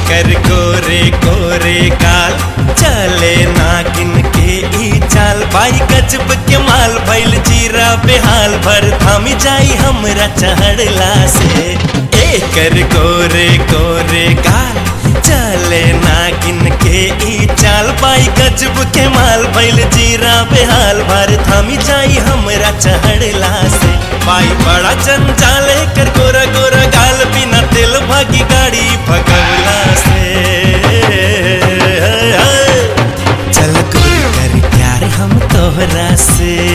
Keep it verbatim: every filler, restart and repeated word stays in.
कर गोरे गोरे गाल चले नागिन के ई चाल बाई गजब के माल भइल जीरा बेहाल भर थामी जाई हमरा चढ़ला से एकर गोरे गोरे गाल चले नागिन के ई चाल बाई गजब के माल भइल जीरा बेहाल भर थामी जाई हमरा चढ़ला से बाई बड़ा जंजाल कर गोरा गोरा गाल बिना तेल भागी गाड़ी भगवला से चल कोई कर प्यार हम तोहरा से।